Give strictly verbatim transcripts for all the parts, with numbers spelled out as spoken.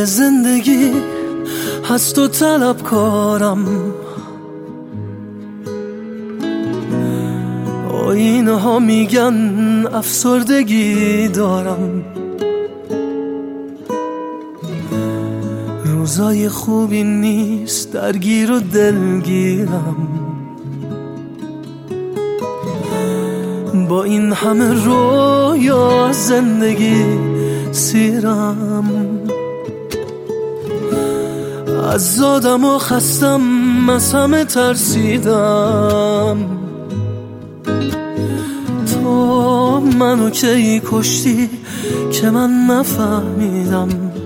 زندگی هست و طلبکارم، آینه ها میگن افسردگی دارم، روزای خوبی نیست درگیر و دلگیرم، با این همه رویا از زندگی سیرم، از زادم و خستم از همه ترسیدم، تو منو کی کشتی که من نفهمیدم،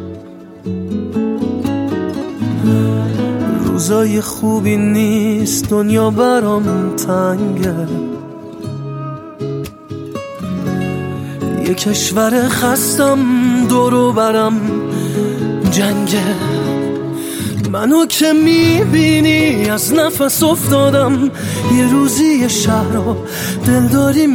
روزای خوبی نیست دنیا برام تنگه، یه کشور خستم دورو برم جنگه، منو که میبینی از نفس افتادم، یه روزی یه شهر رو دلداری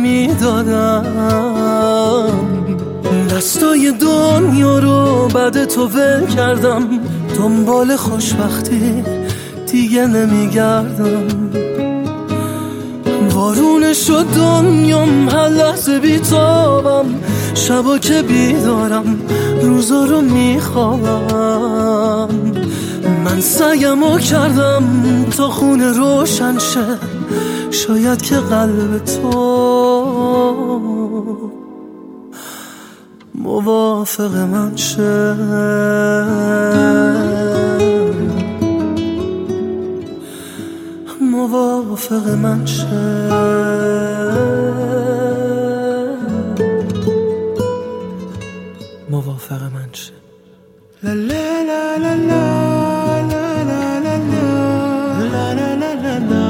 میدادم، دستای دنیا رو بعد تو ول کردم، دنبال خوشبختی دیگه نمیگردم، وارونه شد دنیام هر لحظه بیتابم، شبا که بیدارم روزا رو میخوابم، من سعیمو کردم تا خونه روشن شه، شاید که قلب تو موافق من شه، موافق من شه، موافق من شه. لا لا لا لا لا لا لا لا لا لا لا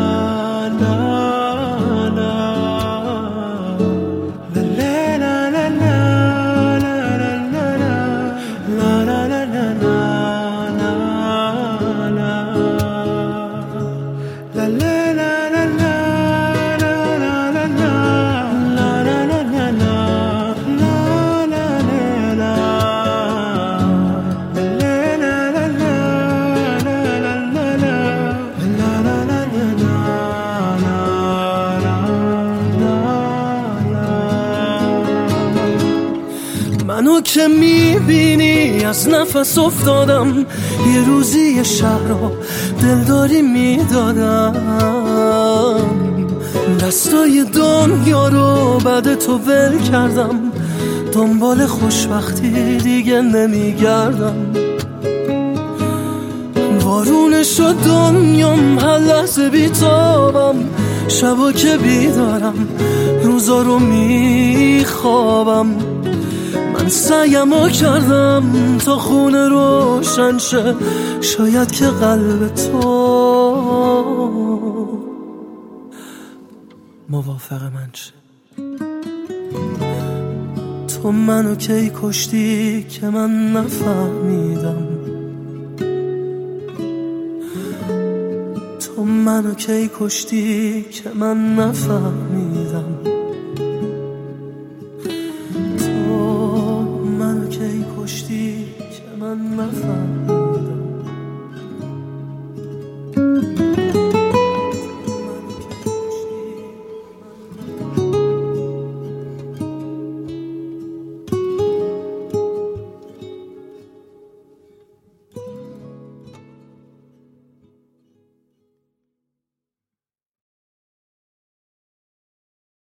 منو که میبینی از نفس افتادم، یه روزی یه شهر رو دلداری میدادم، دستای دنیا رو بعد تو ول کردم، دنبال خوشبختی دیگه نمیگردم، وارونه شد دنیام هر لحظه بیتابم، شبا که بیدارم روزا رو میخوابم، من سعیمو کردم تا خونه روشن شه، شاید که قلب تو موافق من شه، تو منو کی کشتی که من نفهمیدم، تو منو کی کشتی که من نفهمیدم، تو منو کی کشتی که من نفهمیدم.